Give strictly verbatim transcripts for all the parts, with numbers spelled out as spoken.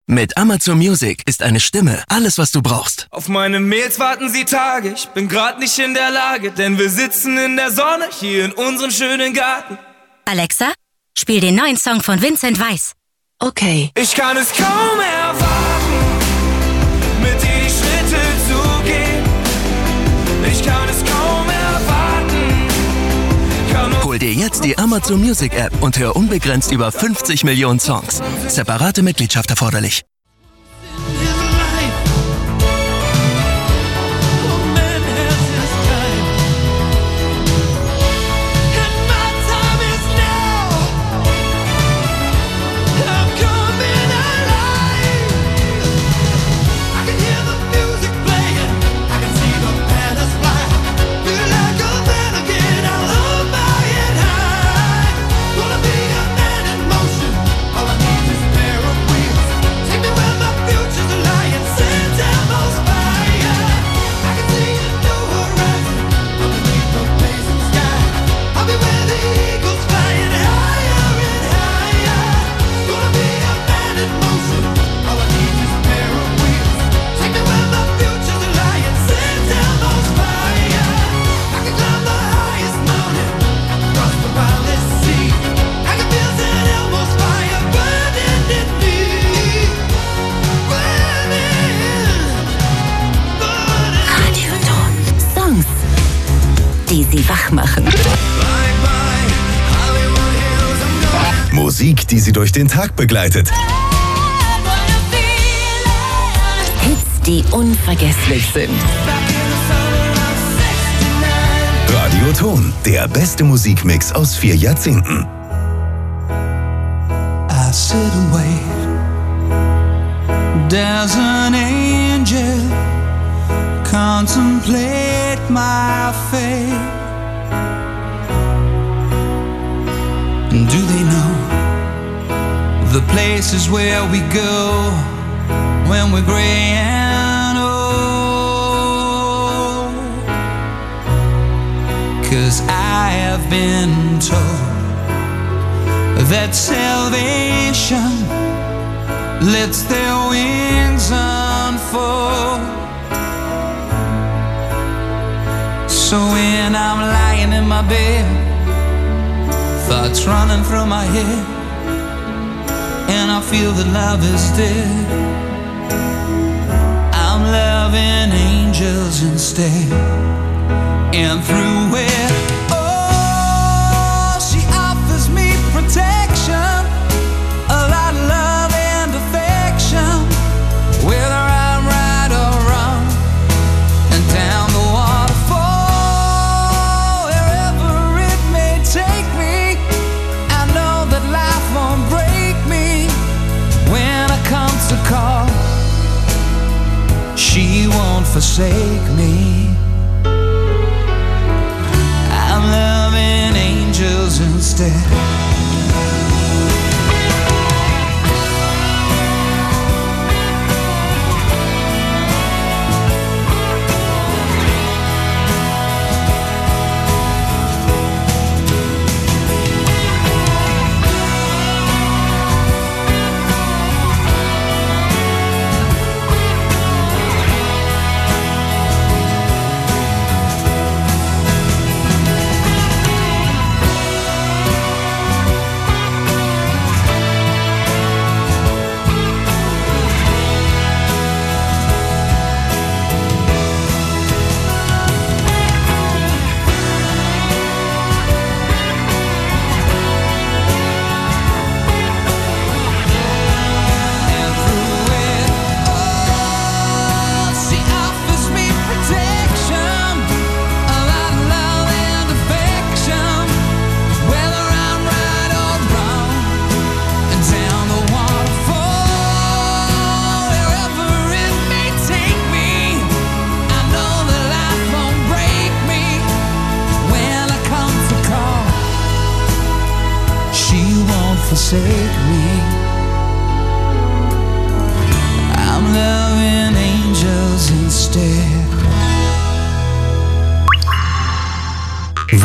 Mit Amazon Music ist eine Stimme alles, was du brauchst. Auf meine Mails warten sie Tage, ich bin grad nicht in der Lage, denn wir sitzen in der Sonne hier in unserem schönen Garten. Alexa, spiel den neuen Song von Vincent Weiss. Okay. Ich kann es kaum erwarten, mit dir die Schritte zu gehen. Ich kann es kaum erwarten. Kann Hol dir jetzt die Amazon Music App und hör unbegrenzt über fünfzig Millionen Songs. Separate Mitgliedschaft erforderlich. Die sie wach machen. Musik, die sie durch den Tag begleitet. Hits, die unvergesslich sind. Radioton, der beste Musikmix aus vier Jahrzehnten. I sit and wait. There's an angel. Contemplate my fate. And do they know the places where we go when we're gray and old? 'Cause I have been told that salvation lets their wings unfold. So when I'm lying in my bed, thoughts running through my head, and I feel that love is dead, I'm loving angels instead. And through it, oh, she offers me protection, a lot of love and affection, whether I'm right or wrong, and down the waterfall, wherever it may take me, I know that life won't break me. When I come to call, she won't forsake me. I'm loving angels instead.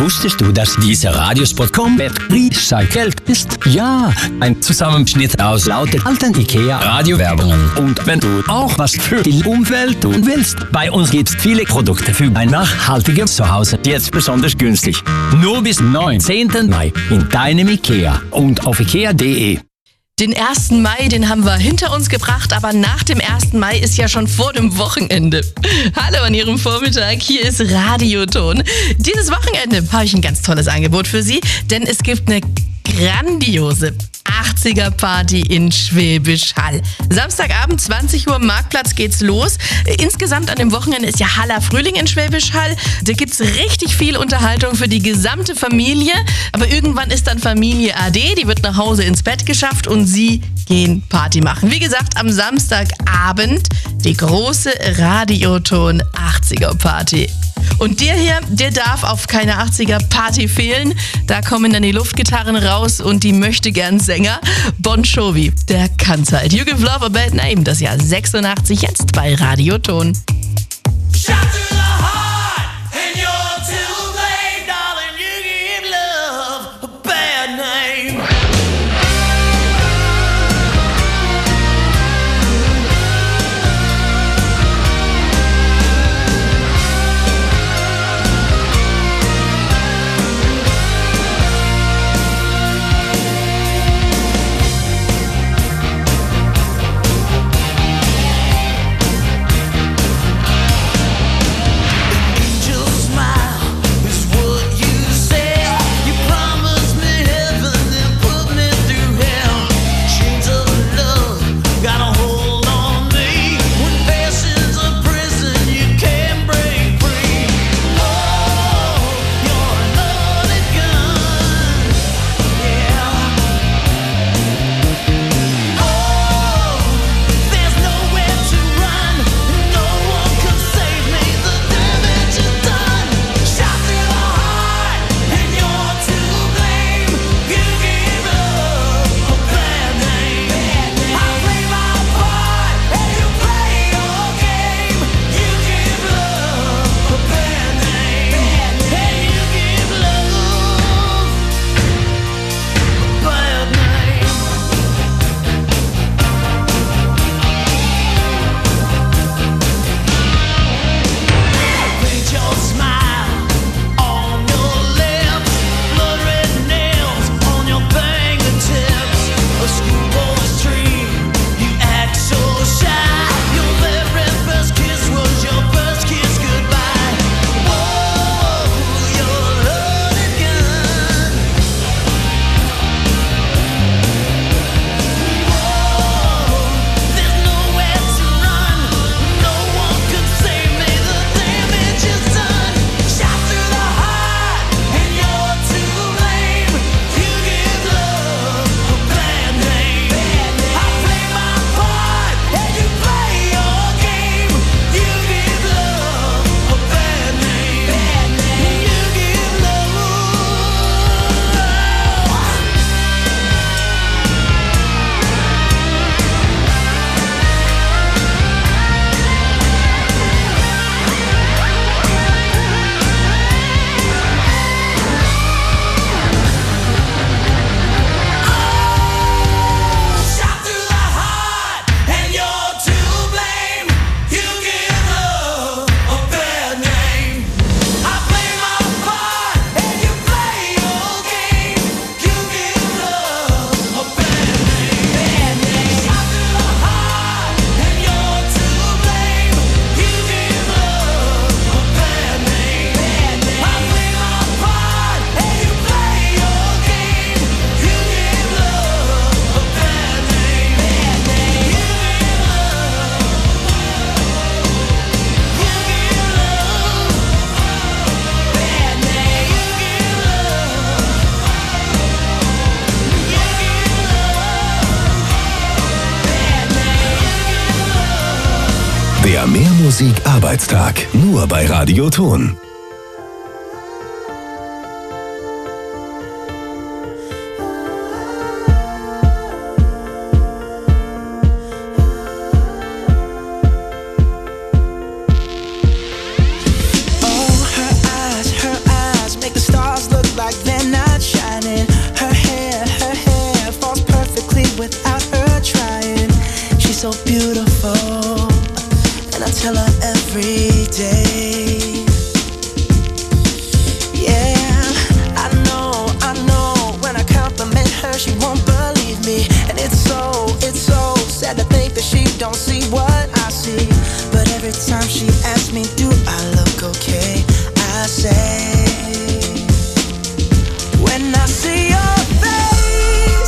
Wusstest du, dass dieser Radiospot komplett recycelt ist? Ja, ein Zusammenschnitt aus lauter alten IKEA-Radiowerbungen. Und wenn du auch was für die Umwelt tun willst, bei uns gibt's viele Produkte für ein nachhaltiges Zuhause. Jetzt besonders günstig. Nur bis neunzehnten Mai in deinem IKEA und auf ikea punkt de. Den ersten Mai, den haben wir hinter uns gebracht, aber nach dem ersten Mai ist ja schon vor dem Wochenende. Hallo an Ihrem Vormittag, hier ist Radioton. Dieses Wochenende habe ich ein ganz tolles Angebot für Sie, denn es gibt eine grandiose achtziger-Party in Schwäbisch Hall. Samstagabend, zwanzig Uhr, Marktplatz geht's los. Insgesamt an dem Wochenende ist ja Haller Frühling in Schwäbisch Hall. Da gibt's richtig viel Unterhaltung für die gesamte Familie. Aber irgendwann ist dann Familie A D, die wird nach Hause ins Bett geschafft und Sie gehen Party machen. Wie gesagt, am Samstagabend die große Radioton achtziger-Party. Und der hier, der darf auf keine achtziger-Party fehlen. Da kommen dann die Luftgitarren raus und die Möchtegern-Sänger. Bon Jovi, der kann's halt. You Give Love a Bad Name, das Jahr sechsundachtzig, jetzt bei Radioton. Der Mehrmusik-Arbeitstag. Nur bei Radioton. Stars beautiful, and I tell her every day. Yeah, I know, I know, when I compliment her, she won't believe me. And it's so, it's so sad to think that she don't see what I see. But every time she asks me, do I look okay? I say, when I see your face,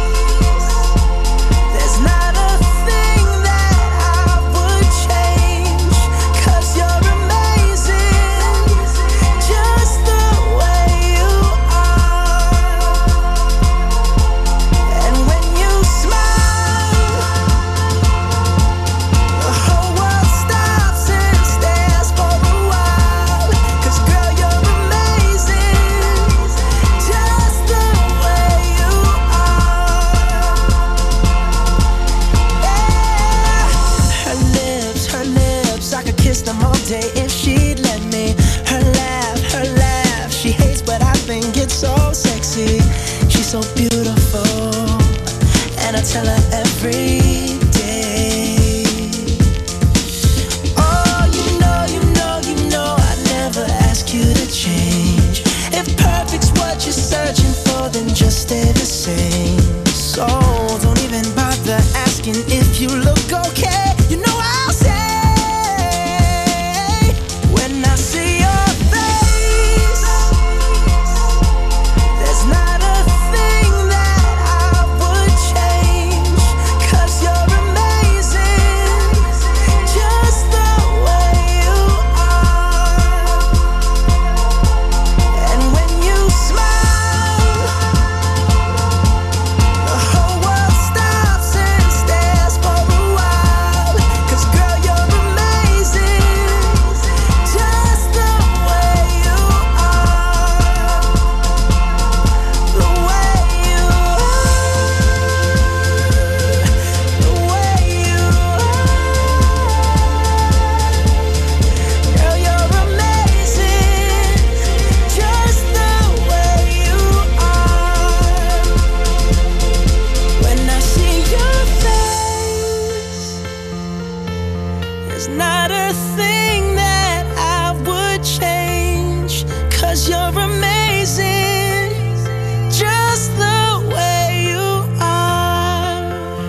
there's not a thing that I would change. 'Cause you're amazing, just the way you are. And when you smile, the whole world stops and stares for a while. 'Cause girl, you're amazing, just the way you are. Yeah. Her lips, her lips, I could kiss them all day if she'd let me. Her laugh, her laugh, she hates but I think it's so sexy. She's so beautiful, and I tell her every day. Oh, you know, you know, you know I never ask you to change. If perfect's what you're searching for, then just stay the same. So don't even bother asking if you look okay. You know I'll say, when I see your face, there's not a thing that I would change. 'Cause you're amazing, just the way you are. And when you smile, the whole world stops and stares for a while. 'Cause girl, you're amazing, just the way you are. The way you are. The way you are. Girl, you're amazing, just the way you are. When I see your face, there's not a thing that I would change. 'Cause you're amazing, just the way you are.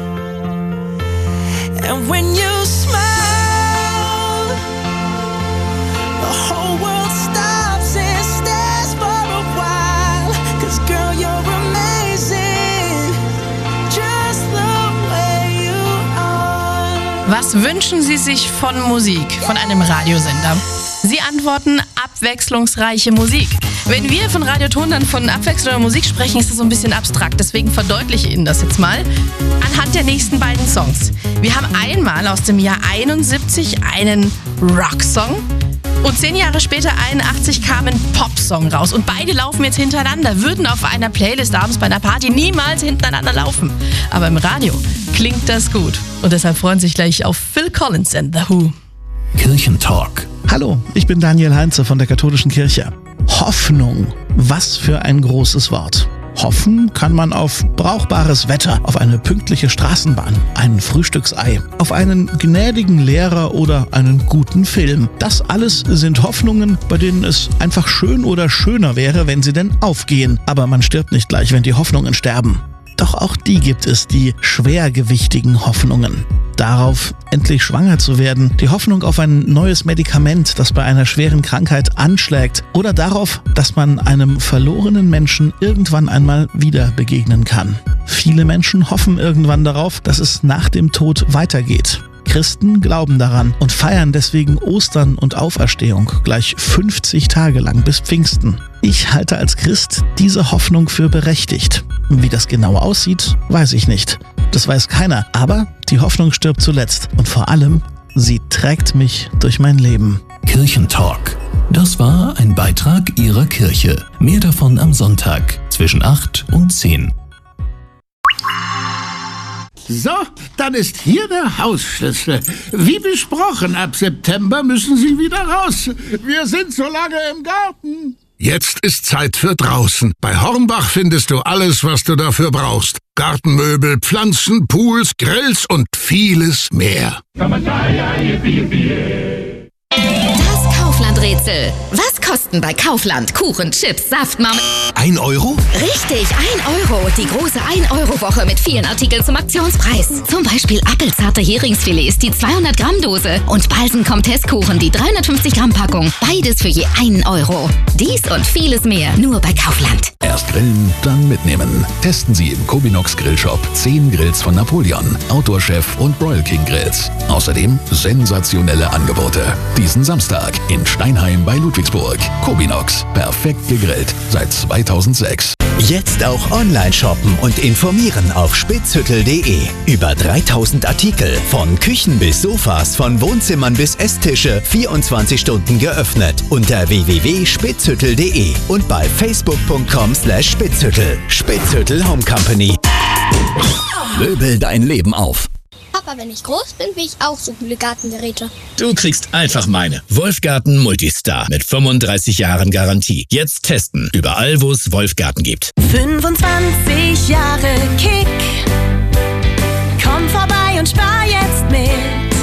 And when you smile, the whole world stops and stares for a while. 'Cause girl, you're amazing, just the way you are. Was wünschen Sie sich von Musik, von einem Radiosender? Sie antworten abwechslungsreiche Musik. Wenn wir von Radioton dann von abwechselnder Musik sprechen, ist das so ein bisschen abstrakt. Deswegen verdeutliche ich Ihnen das jetzt mal anhand der nächsten beiden Songs. Wir haben einmal aus dem Jahr einundsiebzig einen Rocksong und zehn Jahre später, einundachtzig, kam ein Popsong raus. Und beide laufen jetzt hintereinander, würden auf einer Playlist abends bei einer Party niemals hintereinander laufen. Aber im Radio klingt das gut. Und deshalb freuen sich gleich auf Phil Collins and The Who. Kirchentalk. Hallo, ich bin Daniel Heinze von der Katholischen Kirche. Hoffnung, was für ein großes Wort. Hoffen kann man auf brauchbares Wetter, auf eine pünktliche Straßenbahn, ein Frühstücksei, auf einen gnädigen Lehrer oder einen guten Film. Das alles sind Hoffnungen, bei denen es einfach schön oder schöner wäre, wenn sie denn aufgehen. Aber man stirbt nicht gleich, wenn die Hoffnungen sterben. Doch auch die gibt es, die schwergewichtigen Hoffnungen. Darauf, endlich schwanger zu werden, die Hoffnung auf ein neues Medikament, das bei einer schweren Krankheit anschlägt, oder darauf, dass man einem verlorenen Menschen irgendwann einmal wieder begegnen kann. Viele Menschen hoffen irgendwann darauf, dass es nach dem Tod weitergeht. Christen glauben daran und feiern deswegen Ostern und Auferstehung gleich fünfzig Tage lang bis Pfingsten. Ich halte als Christ diese Hoffnung für berechtigt. Wie das genau aussieht, weiß ich nicht. Das weiß keiner, aber die Hoffnung stirbt zuletzt und vor allem, sie trägt mich durch mein Leben. Kirchentalk. Das war ein Beitrag Ihrer Kirche. Mehr davon am Sonntag zwischen acht und zehn. So, dann ist hier der Hausschlüssel. Wie besprochen, ab September müssen Sie wieder raus. Wir sind so lange im Garten. Jetzt ist Zeit für draußen. Bei Hornbach findest du alles, was du dafür brauchst. Gartenmöbel, Pflanzen, Pools, Grills und vieles mehr. Das Kaufland-Rätsel. Was kosten bei Kaufland Kuchen, Chips, Saft, Marmelade? Ein Euro? Richtig, ein Euro. Die große ein Euro Woche mit vielen Artikeln zum Aktionspreis. Zum Beispiel appelzarte Heringsfilets, die zweihundert Gramm Dose und Balsen Comtesse-Kuchen, die dreihundertfünfzig Gramm Packung. Beides für je einen Euro. Dies und vieles mehr nur bei Kaufland. Erst grillen, dann mitnehmen. Testen Sie im Cobinox Grillshop zehn Grills von Napoleon, Outdoor Chef und Broil King Grills. Außerdem sensationelle Angebote. Diesen Samstag in Steinheim bei Ludwigsburg. Cobinox, perfekt gegrillt seit zweitausendsechs. Jetzt auch online shoppen und informieren auf spitzhüttel punkt de. Über dreitausend Artikel, von Küchen bis Sofas, von Wohnzimmern bis Esstische, vierundzwanzig Stunden geöffnet. Unter w w w punkt spitzhüttel punkt de und bei facebook punkt com slash spitzhüttel. Spitzhüttel Home Company. Möbel dein Leben auf. Papa, wenn ich groß bin, will ich auch so coole Gartengeräte. Du kriegst einfach meine. Wolfgarten Multistar mit fünfunddreißig Jahren Garantie. Jetzt testen. Überall, wo es Wolfgarten gibt. fünfundzwanzig Jahre Kick. Komm vorbei und spar jetzt mit.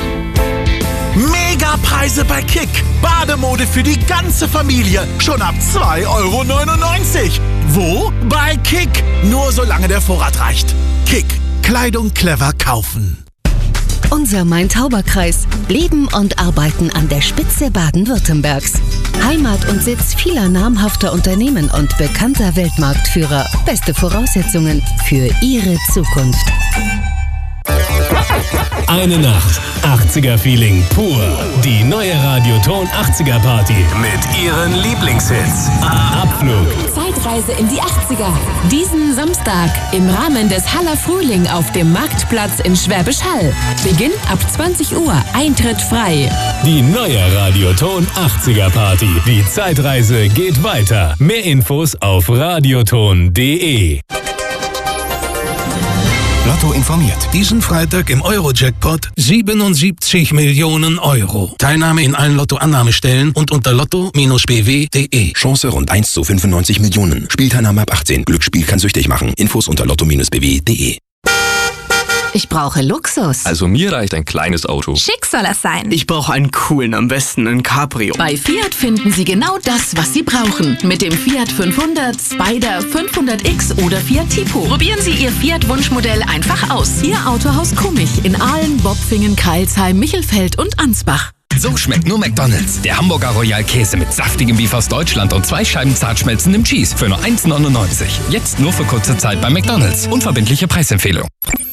Megapreise bei Kick. Bademode für die ganze Familie. Schon ab zwei Euro neunundneunzig. Wo? Bei Kick. Nur solange der Vorrat reicht. Kick. Kleidung clever kaufen. Unser Main-Tauber-Kreis. Leben und arbeiten an der Spitze Baden-Württembergs. Heimat und Sitz vieler namhafter Unternehmen und bekannter Weltmarktführer. Beste Voraussetzungen für Ihre Zukunft. Eine Nacht. achtziger-Feeling pur. Die neue Radioton achtziger Party. Mit ihren Lieblingshits. Abflug. Zeitreise in die achtziger. Diesen Samstag im Rahmen des Haller Frühling auf dem Marktplatz in Schwäbisch Hall. Beginn ab zwanzig Uhr. Eintritt frei. Die neue Radioton achtziger Party. Die Zeitreise geht weiter. Mehr Infos auf radioton punkt de. Lotto informiert. Diesen Freitag im Euro-Jackpot siebenundsiebzig Millionen Euro. Teilnahme in allen Lotto-Annahmestellen und unter lotto Bindestrich b w punkt de. Chance rund eins zu fünfundneunzig Millionen. Spielteilnahme ab achtzehn. Glücksspiel kann süchtig machen. Infos unter lotto Bindestrich b w punkt de. Ich brauche Luxus. Also mir reicht ein kleines Auto. Schick soll es sein. Ich brauche einen coolen, am besten ein Cabrio. Bei Fiat finden Sie genau das, was Sie brauchen. Mit dem Fiat fünfhundert, Spider, fünfhundert X oder Fiat Tipo. Probieren Sie Ihr Fiat-Wunschmodell einfach aus. Ihr Autohaus Kummich in Aalen, Bopfingen, Keilsheim, Michelfeld und Ansbach. So schmeckt nur McDonald's. Der Hamburger Royal Käse mit saftigem Beef aus Deutschland und zwei Scheiben zart schmelzendem Cheese für nur eins neunundneunzig. Jetzt nur für kurze Zeit bei McDonald's. Unverbindliche Preisempfehlung.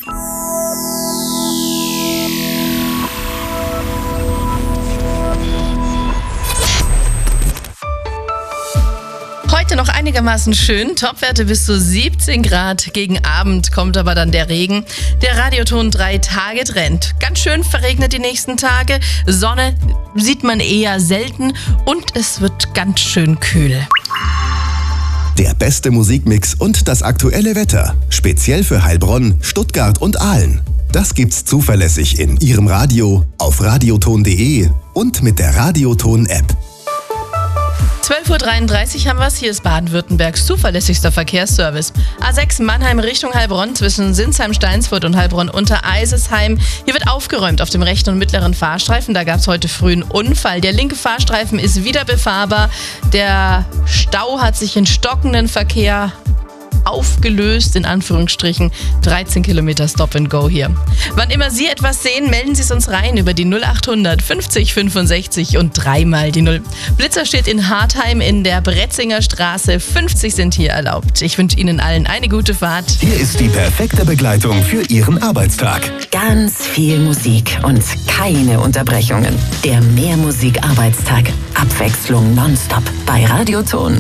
Heute noch einigermaßen schön. Topwerte bis zu siebzehn Grad. Gegen Abend kommt aber dann der Regen. Der Radioton drei Tage Trend. Ganz schön verregnet die nächsten Tage. Sonne sieht man eher selten und es wird ganz schön kühl. Der beste Musikmix und das aktuelle Wetter. Speziell für Heilbronn, Stuttgart und Aalen. Das gibt's zuverlässig in Ihrem Radio, auf radioton punkt de und mit der Radioton-App. zwölf Uhr dreiunddreißig haben wir es. Hier ist Baden-Württembergs zuverlässigster Verkehrsservice. A sechs Mannheim Richtung Heilbronn zwischen Sinsheim-Steinsfurt und Heilbronn-Untereisesheim. Hier wird aufgeräumt auf dem rechten und mittleren Fahrstreifen. Da gab es heute früh einen Unfall. Der linke Fahrstreifen ist wieder befahrbar. Der Stau hat sich in stockenden Verkehr aufgelöst, in Anführungsstrichen. dreizehn Kilometer Stop and Go hier. Wann immer Sie etwas sehen, melden Sie es uns rein über die null achthundert fünfzig fünfundsechzig und dreimal die null. Blitzer steht in Hartheim in der Bretzinger Straße. fünfzig sind hier erlaubt. Ich wünsche Ihnen allen eine gute Fahrt. Hier ist die perfekte Begleitung für Ihren Arbeitstag. Ganz viel Musik und keine Unterbrechungen. Der Mehrmusik-Arbeitstag. Abwechslung nonstop bei Radioton.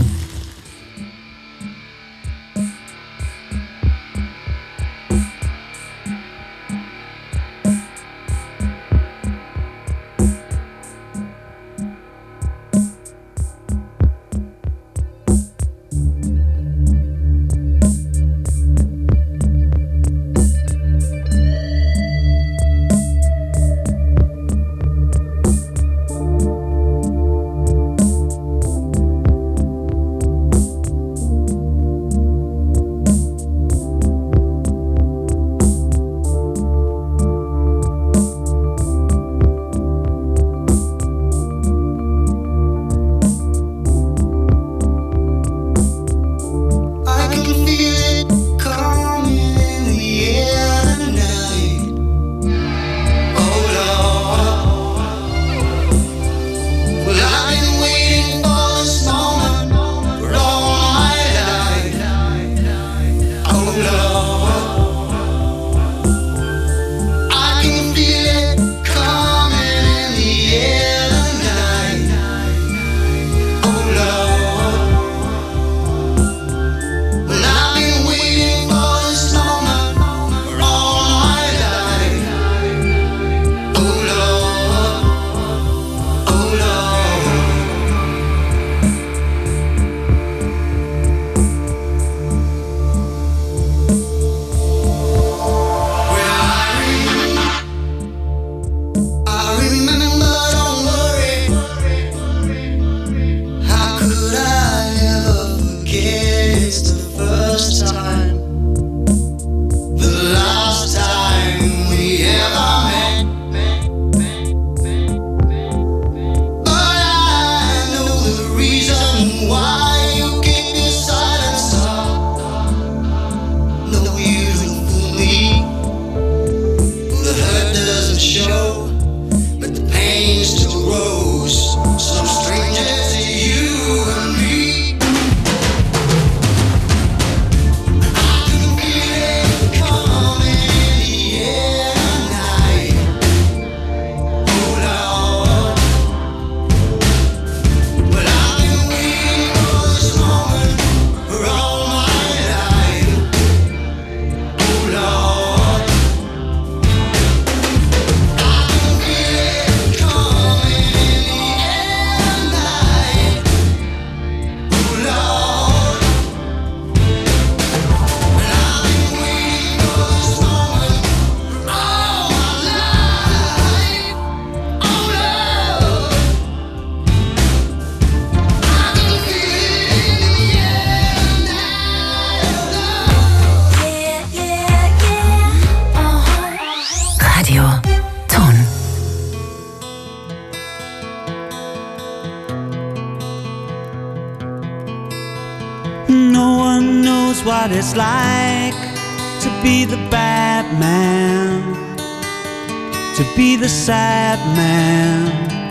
what it's like to be the bad man, to be the sad man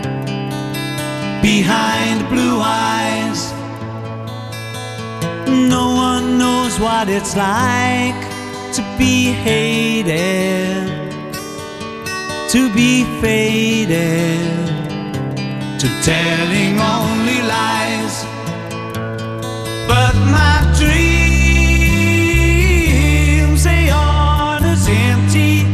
behind blue eyes. No one knows what it's like to be hated, to be faded, to telling only lies. But my dreams, they aren't as empty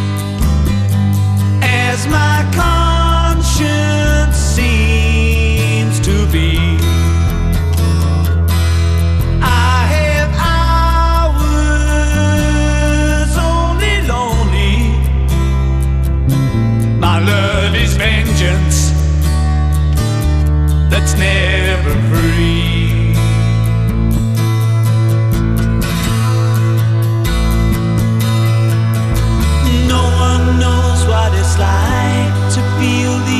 as my conscience seems to be. I have hours only lonely. My love is vengeance that's never free. No one knows what it's like to feel the